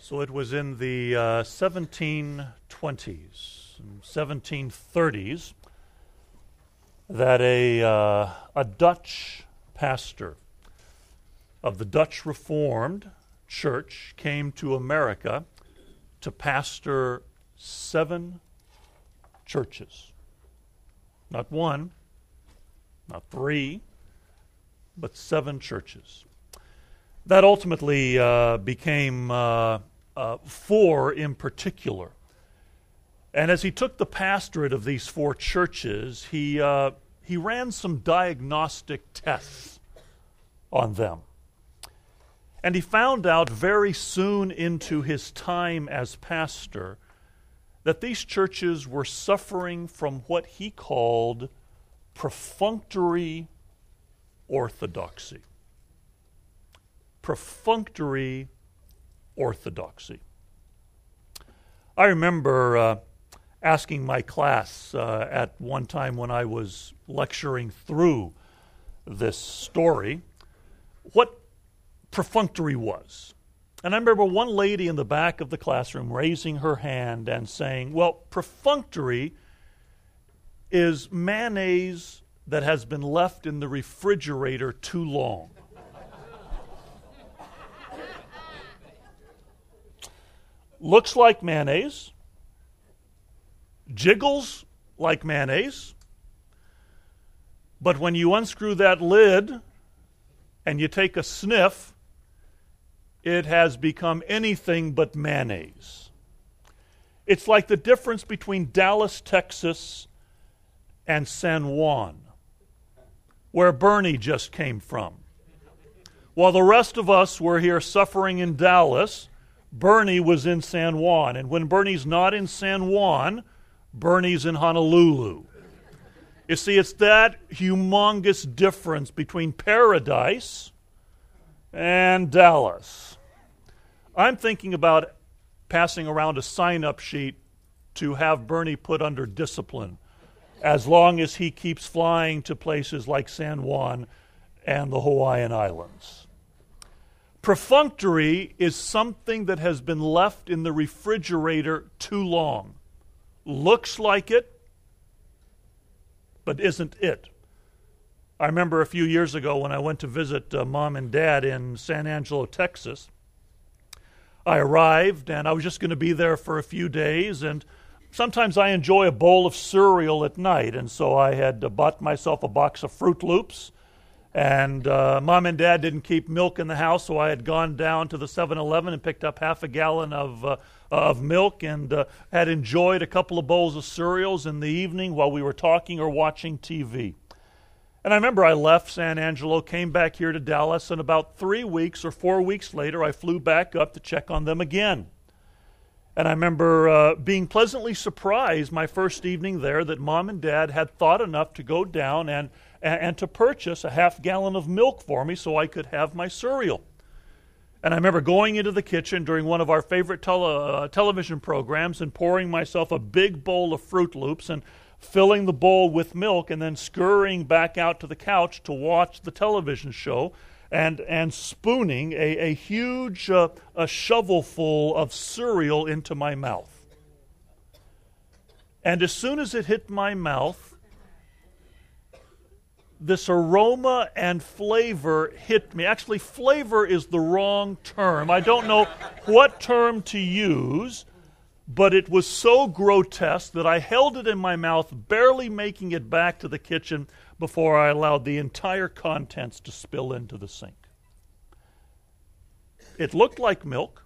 So it was in the 1720s, 1730s, that a Dutch pastor of the Dutch Reformed Church came to America to pastor 7 churches. Not 1, not 3, but 7 churches. That ultimately became 4 in particular. And as he took the pastorate of these 4 churches, he ran some diagnostic tests on them. And he found out very soon into his time as pastor that these churches were suffering from what he called perfunctory orthodoxy. Perfunctory orthodoxy. I remember asking my class at one time when I was lecturing through this story what perfunctory was. And I remember one lady in the back of the classroom raising her hand and saying, well, perfunctory is mayonnaise that has been left in the refrigerator too long. Looks like mayonnaise, jiggles like mayonnaise, but when you unscrew that lid and you take a sniff, it has become anything but mayonnaise. It's like the difference between Dallas, Texas, and San Juan, where Bernie just came from. While the rest of us were here suffering in Dallas, Bernie was in San Juan. And when Bernie's not in San Juan, Bernie's in Honolulu. You see, it's that humongous difference between paradise and Dallas. I'm thinking about passing around a sign-up sheet to have Bernie put under discipline as long as he keeps flying to places like San Juan and the Hawaiian Islands. Perfunctory is something that has been left in the refrigerator too long. Looks like it, but isn't it. I remember a few years ago when I went to visit Mom and Dad in San Angelo, Texas. I arrived, and I was just going to be there for a few days, and sometimes I enjoy a bowl of cereal at night, and so I had bought myself a box of Fruit Loops. And Mom and Dad didn't keep milk in the house, so I had gone down to the 7-Eleven and picked up half a gallon of milk and had enjoyed a couple of bowls of cereals in the evening while we were talking or watching TV. And I remember I left San Angelo, came back here to Dallas, and about 3 weeks or 4 weeks later, I flew back up to check on them again. And I remember being pleasantly surprised my first evening there that Mom and Dad had thought enough to go down and to purchase a half gallon of milk for me so I could have my cereal. And I remember going into the kitchen during one of our favorite television programs and pouring myself a big bowl of Fruit Loops and filling the bowl with milk and then scurrying back out to the couch to watch the television show and spooning a huge a shovelful of cereal into my mouth. And as soon as it hit my mouth, this aroma and flavor hit me. Actually, flavor is the wrong term. I don't know what term to use, but it was so grotesque that I held it in my mouth, barely making it back to the kitchen before I allowed the entire contents to spill into the sink. It looked like milk,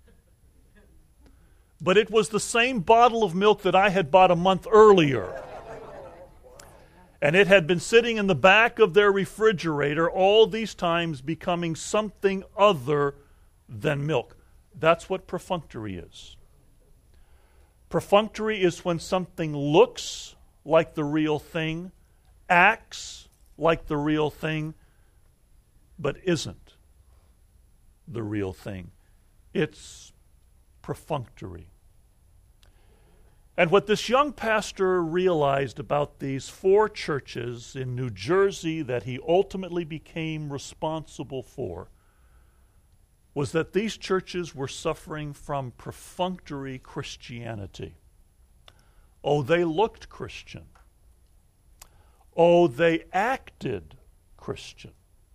but it was the same bottle of milk that I had bought a month earlier. And it had been sitting in the back of their refrigerator all these times, becoming something other than milk. That's what perfunctory is. Perfunctory is when something looks like the real thing, acts like the real thing, but isn't the real thing. It's perfunctory. And what this young pastor realized about these 4 churches in New Jersey that he ultimately became responsible for was that these churches were suffering from perfunctory Christianity. Oh, they looked Christian. Oh, they acted Christian.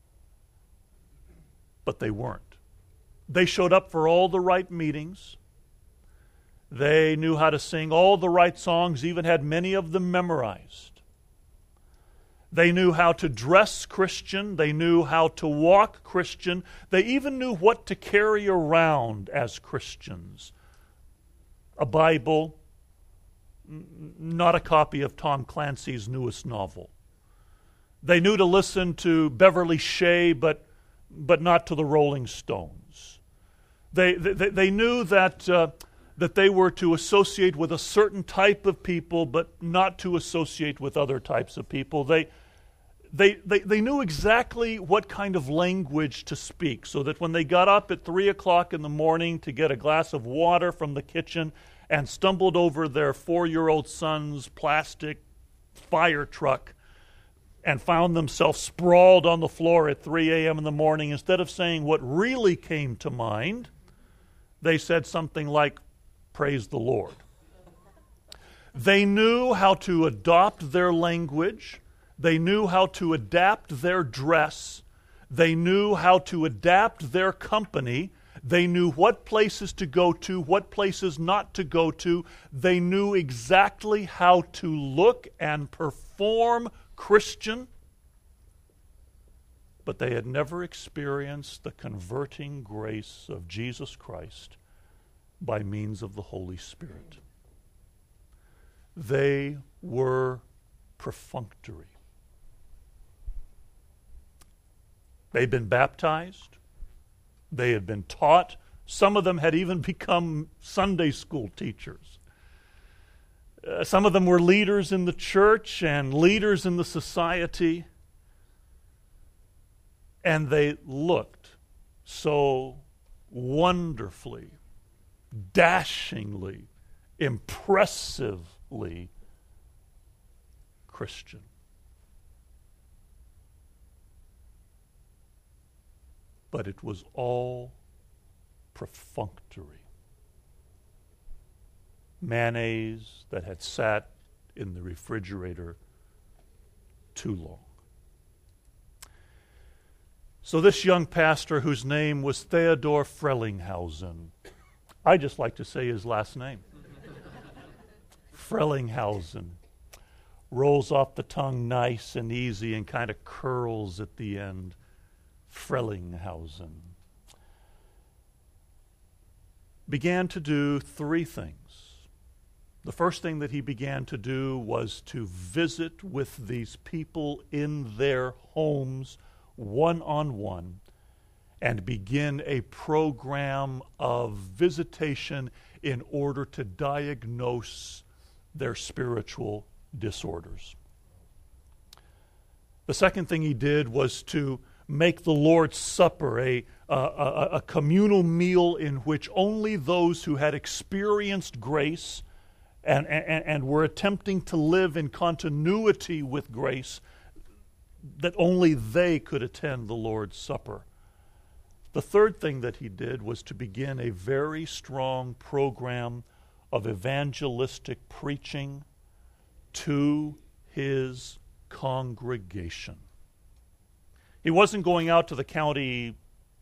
But they weren't. They showed up for all the right meetings. They knew how to sing all the right songs, even had many of them memorized. They knew how to dress Christian. They knew how to walk Christian. They even knew what to carry around as Christians. A Bible, not a copy of Tom Clancy's newest novel. They knew to listen to Beverly Shea, but not to the Rolling Stones. They knew that they were to associate with a certain type of people, but not to associate with other types of people. They knew exactly what kind of language to speak, so that when they got up at 3 o'clock in the morning to get a glass of water from the kitchen and stumbled over their 4-year-old son's plastic fire truck and found themselves sprawled on the floor at 3 a.m. in the morning, instead of saying what really came to mind, they said something like, "Praise the Lord." They knew how to adopt their language. They knew how to adapt their dress. They knew how to adapt their company. They knew what places to go to, what places not to go to. They knew exactly how to look and perform Christian, but they had never experienced the converting grace of Jesus Christ by means of the Holy Spirit. They were perfunctory. They'd been baptized. They had been taught. Some of them had even become Sunday school teachers. Some of them were leaders in the church and leaders in the society. And they looked so wonderfully, dashingly, impressively Christian. But it was all perfunctory. Mayonnaise that had sat in the refrigerator too long. So this young pastor, whose name was Theodor Frelinghuysen, I just like to say his last name, Frelinghuysen, rolls off the tongue nice and easy and kind of curls at the end. Frelinghuysen began to do 3 things. The first thing that he began to do was to visit with these people in their homes one-on-one and begin a program of visitation in order to diagnose their spiritual disorders. The second thing he did was to make the Lord's Supper a communal meal in which only those who had experienced grace and were attempting to live in continuity with grace, that only they could attend the Lord's Supper. The third thing that he did was to begin a very strong program of evangelistic preaching to his congregation. He wasn't going out to the county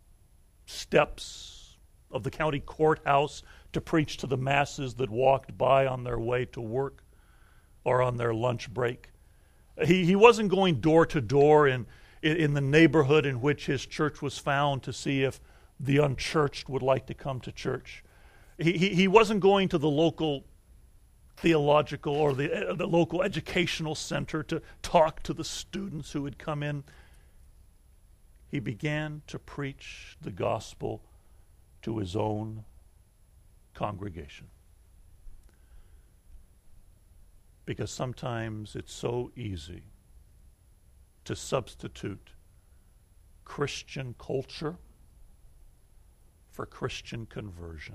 steps of the county courthouse to preach to the masses that walked by on their way to work or on their lunch break. He wasn't going door to door in the neighborhood in which his church was found to see if the unchurched would like to come to church. He wasn't going to the local theological or the local educational center to talk to the students who had come in. He began to preach the gospel to his own congregation. Because sometimes it's so easy to substitute Christian culture for Christian conversion.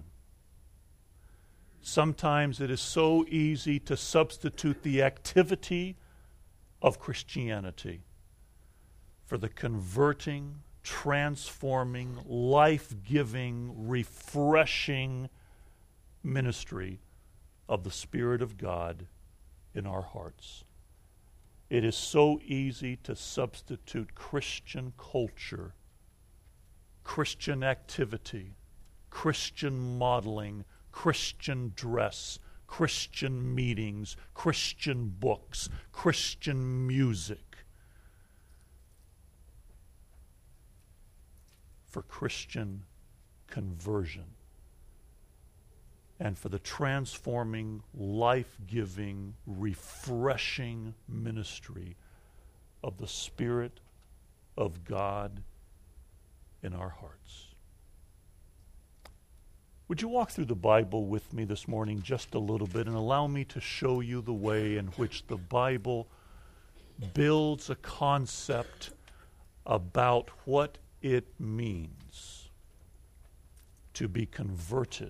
Sometimes it is so easy to substitute the activity of Christianity for the converting, transforming, life-giving, refreshing ministry of the Spirit of God in our hearts. It is so easy to substitute Christian culture, Christian activity, Christian modeling, Christian dress, Christian meetings, Christian books, Christian music for Christian conversion and for the transforming, life-giving, refreshing ministry of the Spirit of God in our hearts. Would you walk through the Bible with me this morning just a little bit and allow me to show you the way in which the Bible builds a concept about what it means to be converted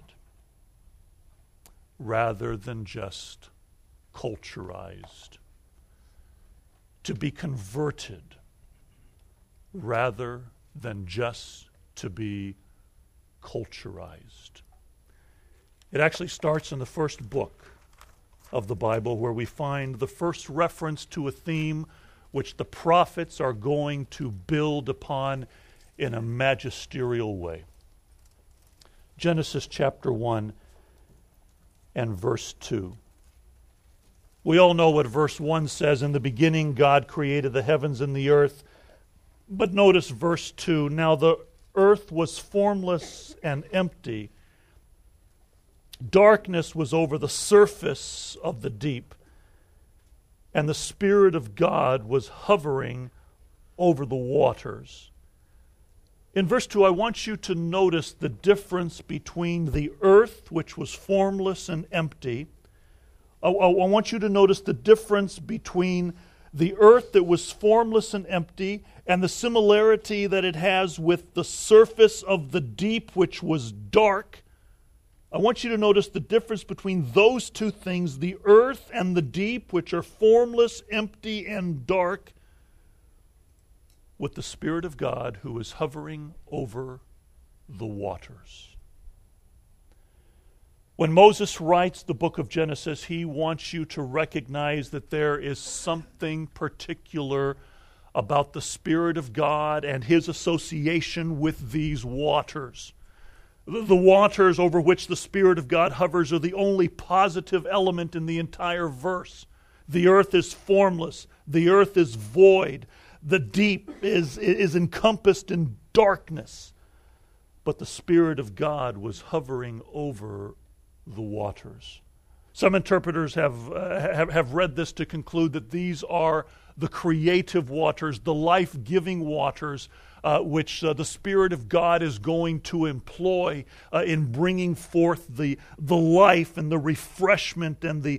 rather than just culturized. To be converted rather than just to be culturized. It actually starts in the first book of the Bible, where we find the first reference to a theme which the prophets are going to build upon in a magisterial way. Genesis chapter 1 and verse 2. We all know what verse 1 says. In the beginning, God created the heavens and the earth. But notice verse 2. Now the earth was formless and empty. Darkness was over the surface of the deep, and the Spirit of God was hovering over the waters. In verse 2, I want you to notice the difference between the earth, which was formless and empty. I want you to notice the difference between the earth that was formless and empty and the similarity that it has with the surface of the deep, which was dark. I want you to notice the difference between those two things, the earth and the deep, which are formless, empty, and dark, with the Spirit of God who is hovering over the waters. When Moses writes the book of Genesis, he wants you to recognize that there is something particular about the Spirit of God and His association with these waters. The waters over which the Spirit of God hovers are the only positive element in the entire verse. The earth is formless. The earth is void. The deep is encompassed in darkness. But the Spirit of God was hovering over the waters. Some interpreters have read this to conclude that these are the creative waters, the life-giving waters, which the Spirit of God is going to employ in bringing forth the life and the refreshment and the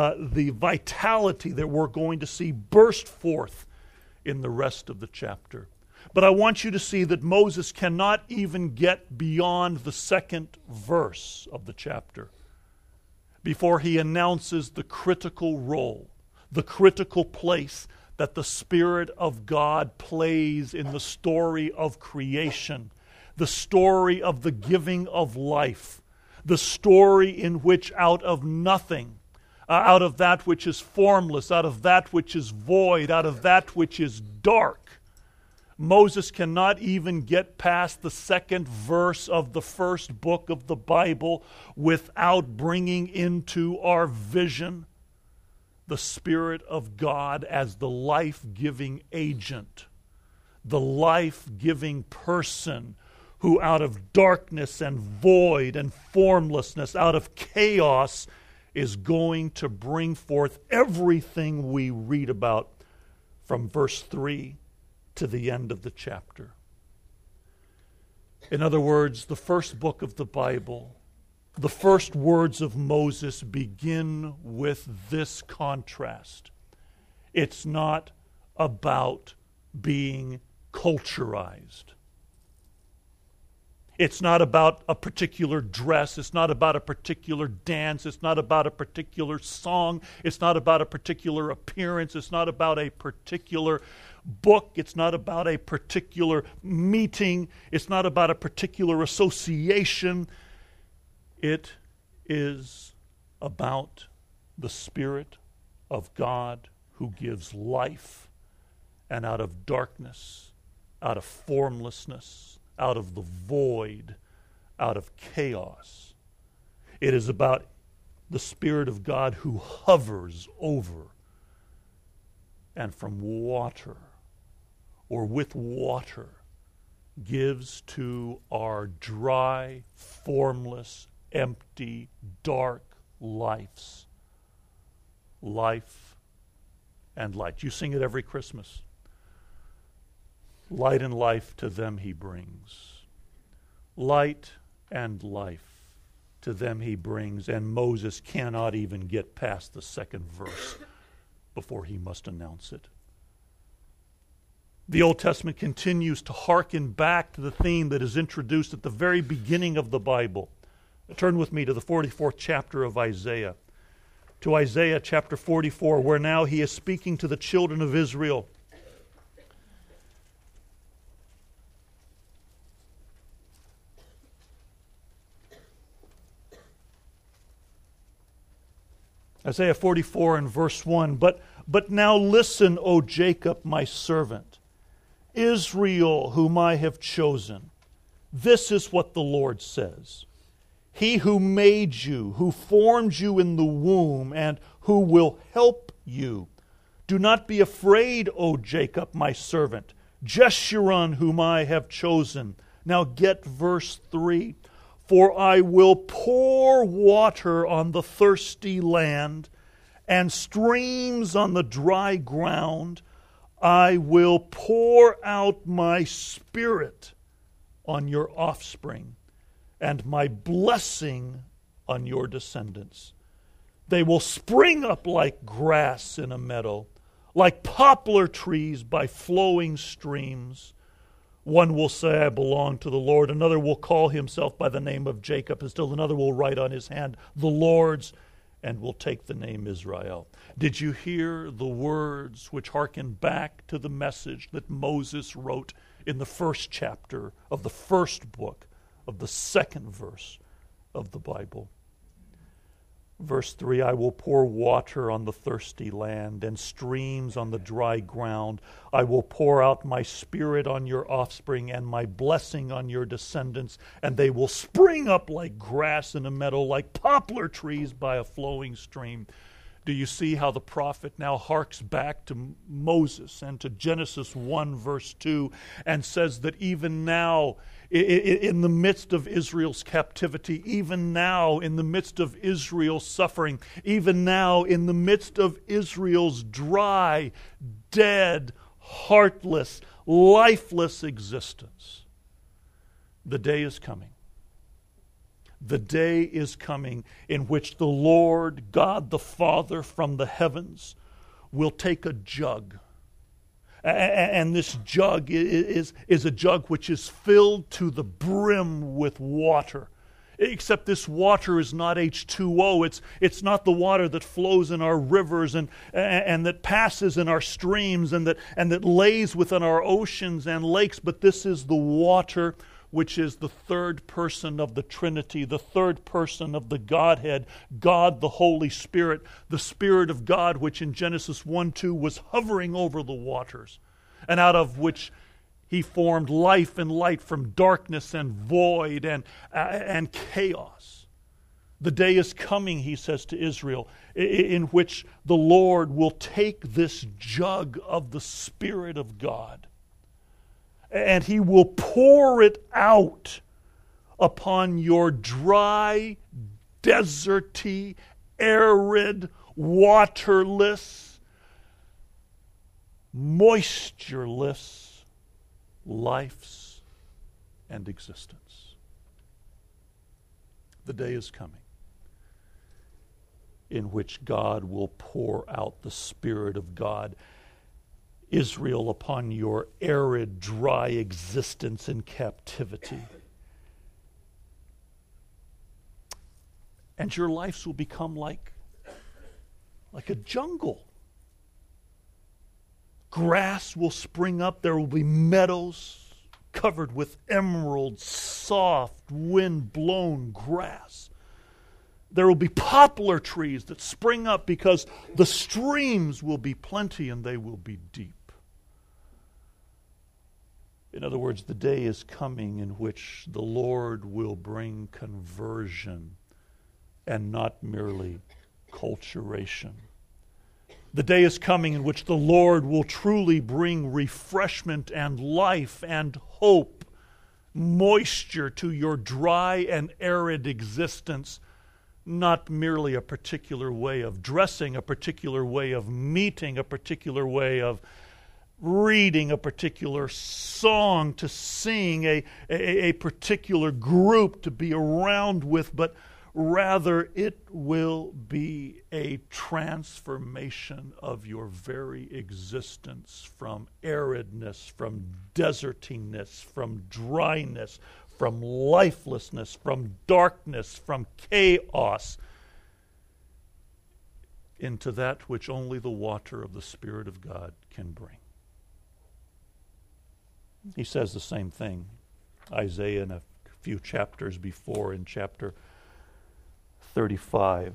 vitality that we're going to see burst forth in the rest of the chapter. But I want you to see that Moses cannot even get beyond the second verse of the chapter before he announces the critical role, the critical place that the Spirit of God plays in the story of creation, the story of the giving of life, the story in which out of nothing, out of that which is formless, out of that which is void, out of that which is dark, Moses cannot even get past the second verse of the first book of the Bible without bringing into our vision the Spirit of God as the life-giving agent, the life-giving person who out of darkness and void and formlessness, out of chaos, is going to bring forth everything we read about from verse 3 to the end of the chapter. In other words, the first book of the Bible, the first words of Moses begin with this contrast. It's not about being culturized. It's not about a particular dress. It's not about a particular dance. It's not about a particular song. It's not about a particular appearance. It's not about a particular book. It's not about a particular meeting. It's not about a particular association. It is about the Spirit of God who gives life, and out of darkness, out of formlessness, out of the void, out of chaos. It is about the Spirit of God who hovers over and from water, or with water, gives to our dry, formless, empty, dark lives life and light. You sing it every Christmas. Light and life to them he brings. Light and life to them he brings. And Moses cannot even get past the second verse before he must announce it. The Old Testament continues to hearken back to the theme that is introduced at the very beginning of the Bible. Turn with me to the 44th chapter of Isaiah. To Isaiah chapter 44, where now he is speaking to the children of Israel. Isaiah 44 and verse 1, But now listen, O Jacob, my servant, Israel, whom I have chosen. This is what the Lord says. He who made you, who formed you in the womb, and who will help you. Do not be afraid, O Jacob, my servant, Jeshurun, whom I have chosen. Now get verse 3. For I will pour water on the thirsty land, and streams on the dry ground. I will pour out my Spirit on your offspring, and my blessing on your descendants. They will spring up like grass in a meadow, like poplar trees by flowing streams. One will say, I belong to the Lord. Another will call himself by the name of Jacob, and still another will write on his hand, the Lord's, and will take the name Israel. Did you hear the words which hearken back to the message that Moses wrote in the first chapter of the first book of the second verse of the Bible? Verse 3, I will pour water on the thirsty land and streams on the dry ground. I will pour out my Spirit on your offspring and my blessing on your descendants, and they will spring up like grass in a meadow, like poplar trees by a flowing stream. Do you see how the prophet now harks back to Moses and to Genesis 1 verse 2 and says that even now, in the midst of Israel's captivity, even now in the midst of Israel's suffering, even now in the midst of Israel's dry, dead, heartless, lifeless existence, the day is coming. The day is coming in which the Lord God the Father from the heavens will take a jug. And this jug is a jug which is filled to the brim with water. Except this water is not H2O. It's not the water that flows in our rivers and that passes in our streams and that lays within our oceans and lakes. But this is the water which is the third person of the Trinity, the third person of the Godhead, God the Holy Spirit, the Spirit of God, which in Genesis 1:2 was hovering over the waters, and out of which he formed life and light from darkness and void and chaos. The day is coming, he says to Israel, in which the Lord will take this jug of the Spirit of God, and he will pour it out upon your dry, deserty, arid, waterless, moistureless lives and existence. The day is coming in which God will pour out the Spirit of God, Israel, upon your arid, dry existence in captivity. And your lives will become like a jungle. Grass will spring up. There will be meadows covered with emerald, soft, wind-blown grass. There will be poplar trees that spring up because the streams will be plenty and they will be deep. In other words, the day is coming in which the Lord will bring conversion and not merely culturation. The day is coming in which the Lord will truly bring refreshment and life and hope, moisture to your dry and arid existence, not merely a particular way of dressing, a particular way of meeting, a particular way of reading, a particular song to sing, a particular group to be around with, but rather, it will be a transformation of your very existence from aridness, from desertiness, from dryness, from lifelessness, from darkness, from chaos, into that which only the water of the Spirit of God can bring. He says the same thing. Isaiah, in a few chapters before, in chapter 35.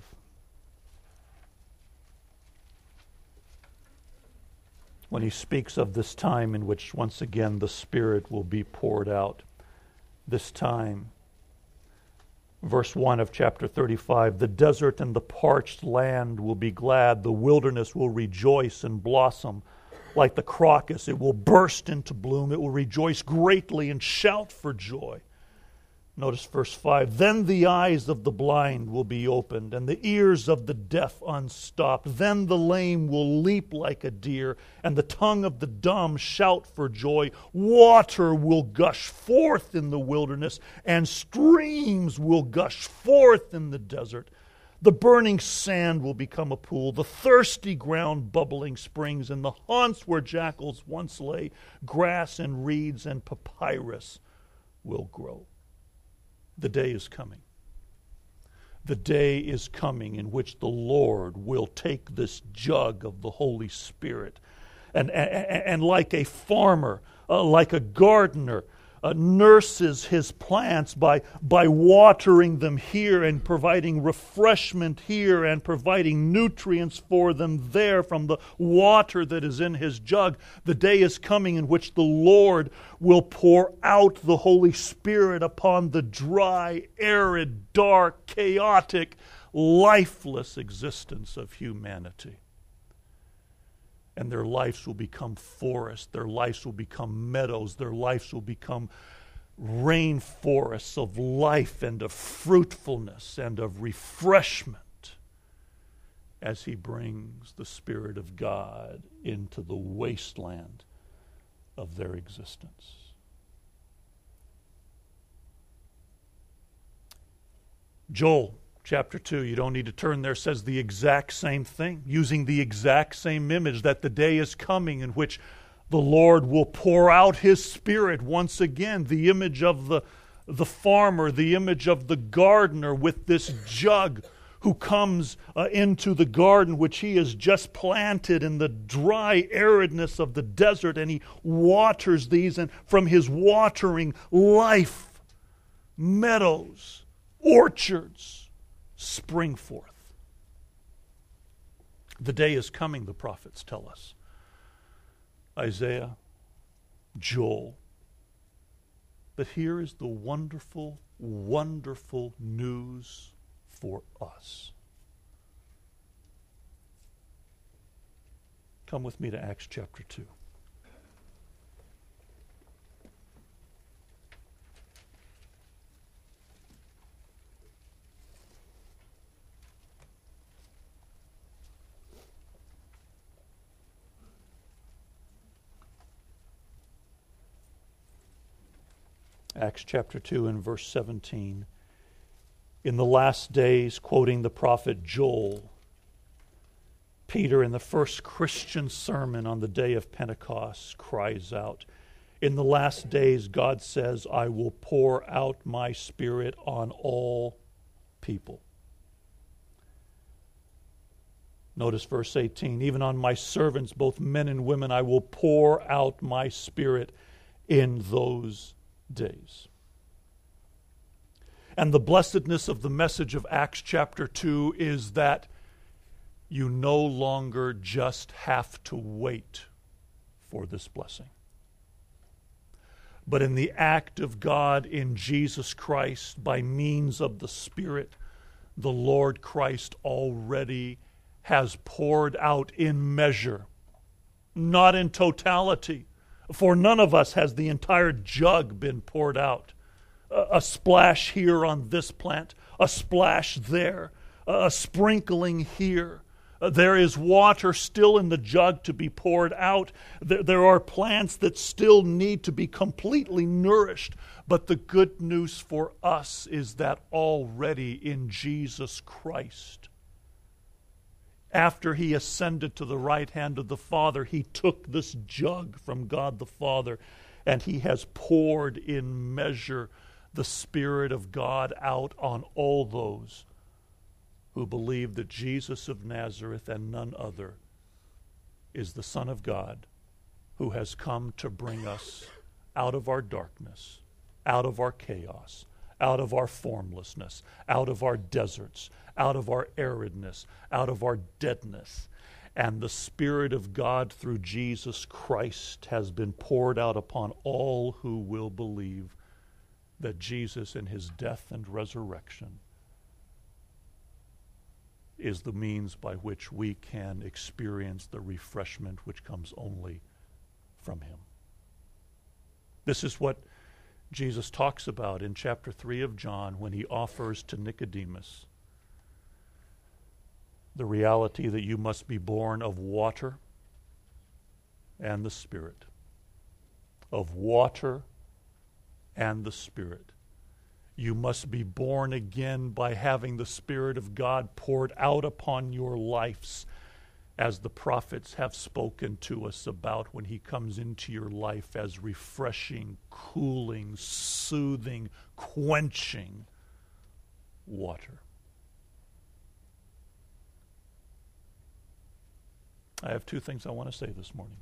When he speaks of this time in which once again the Spirit will be poured out. This time, verse 1 of chapter 35, the desert and the parched land will be glad, the wilderness will rejoice and blossom. Like the crocus, it will burst into bloom, it will rejoice greatly and shout for joy. Notice verse 5, then the eyes of the blind will be opened, and the ears of the deaf unstopped. Then the lame will leap like a deer, and the tongue of the dumb shout for joy. Water will gush forth in the wilderness, and streams will gush forth in the desert. The burning sand will become a pool, the thirsty ground bubbling springs, and the haunts where jackals once lay, grass and reeds and papyrus will grow. The day is coming. The day is coming in which the Lord will take this jug of the Holy Spirit and like a farmer, like a gardener, nurses his plants by watering them here and providing refreshment here and providing nutrients for them there from the water that is in his jug. The day is coming in which the Lord will pour out the Holy Spirit upon the dry, arid, dark, chaotic, lifeless existence of humanity. And their lives will become forests, their lives will become meadows, their lives will become rainforests of life and of fruitfulness and of refreshment as he brings the Spirit of God into the wasteland of their existence. Joel chapter 2, you don't need to turn there, says the exact same thing, using the exact same image, that the day is coming in which the Lord will pour out his Spirit once again, the image of the farmer, the image of the gardener with this jug who comes into the garden which he has just planted in the dry aridness of the desert, and he waters these, and from his watering, life, meadows, orchards spring forth. The day is coming, the prophets tell us. Isaiah, Joel. But here is the wonderful, wonderful news for us. Come with me to Acts chapter 2. Acts chapter 2 and verse 17. In the last days, quoting the prophet Joel, Peter, in the first Christian sermon on the day of Pentecost, cries out, in the last days, God says, I will pour out my Spirit on all people. Notice verse 18, even on my servants, both men and women, I will pour out my Spirit in those days. And the blessedness of the message of Acts chapter 2 is that you no longer just have to wait for this blessing. But in the act of God in Jesus Christ, by means of the Spirit, the Lord Christ already has poured out in measure, not in totality. For none of us has the entire jug been poured out. A splash here on this plant, a splash there, a sprinkling here. There is water still in the jug to be poured out. There are plants that still need to be completely nourished. But the good news for us is that already in Jesus Christ, after he ascended to the right hand of the Father, he took this jug from God the Father and he has poured in measure the Spirit of God out on all those who believe that Jesus of Nazareth and none other is the Son of God, who has come to bring us out of our darkness, out of our chaos, out of our formlessness, out of our deserts, out of our aridness, out of our deadness. And the Spirit of God through Jesus Christ has been poured out upon all who will believe that Jesus in his death and resurrection is the means by which we can experience the refreshment which comes only from him. This is what Jesus talks about in chapter 3 of John when he offers to Nicodemus the reality that you must be born of water and the Spirit. Of water and the Spirit. You must be born again by having the Spirit of God poured out upon your lives, as the prophets have spoken to us about when he comes into your life as refreshing, cooling, soothing, quenching water. I have two things I want to say this morning.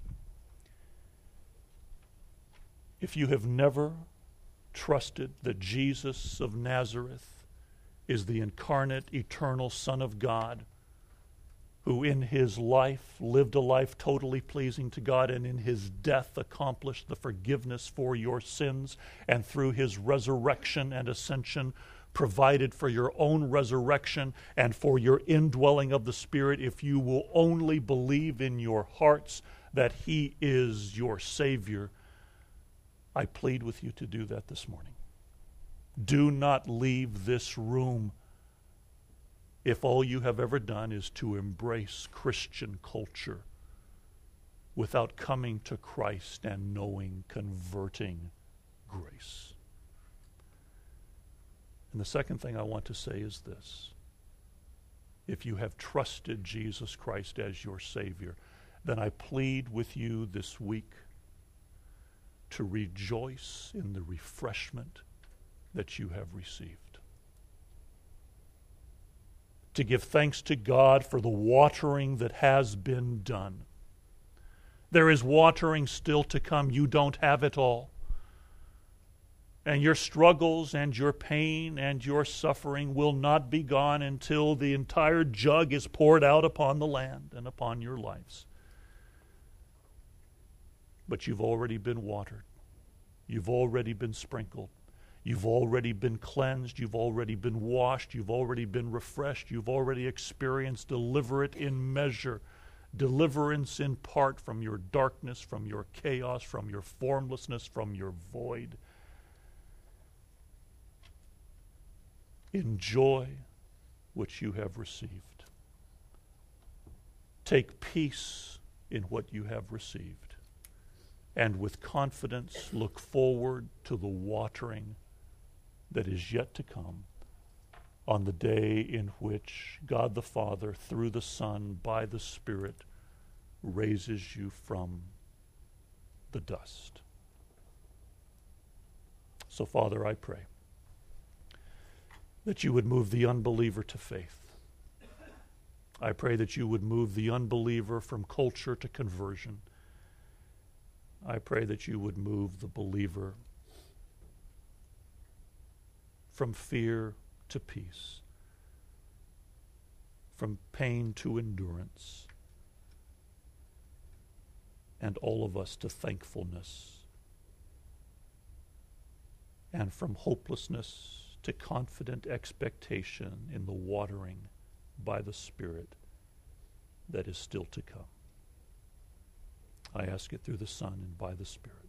If you have never trusted that Jesus of Nazareth is the incarnate, eternal Son of God, who in his life lived a life totally pleasing to God, and in his death accomplished the forgiveness for your sins, and through his resurrection and ascension provided for your own resurrection and for your indwelling of the Spirit, if you will only believe in your hearts that he is your Savior, I plead with you to do that this morning. Do not leave this room if all you have ever done is to embrace Christian culture without coming to Christ and knowing converting grace. And the second thing I want to say is this. If you have trusted Jesus Christ as your Savior, then I plead with you this week to rejoice in the refreshment that you have received. To give thanks to God for the watering that has been done. There is watering still to come. You don't have it all. And your struggles and your pain and your suffering will not be gone until the entire jug is poured out upon the land and upon your lives. But you've already been watered. You've already been sprinkled. You've already been cleansed. You've already been washed. You've already been refreshed. You've already experienced deliverance in measure, deliverance in part from your darkness, from your chaos, from your formlessness, from your void. Enjoy what you have received. Take peace in what you have received. And with confidence look forward to the watering that is yet to come on the day in which God the Father, through the Son, by the Spirit, raises you from the dust. So, Father, I pray that you would move the unbeliever to faith. I pray that you would move the unbeliever from culture to conversion. I pray that you would move the believer from fear to peace, from pain to endurance, and all of us to thankfulness, and from hopelessness to confident expectation in the watering by the Spirit that is still to come. I ask it through the Son and by the Spirit.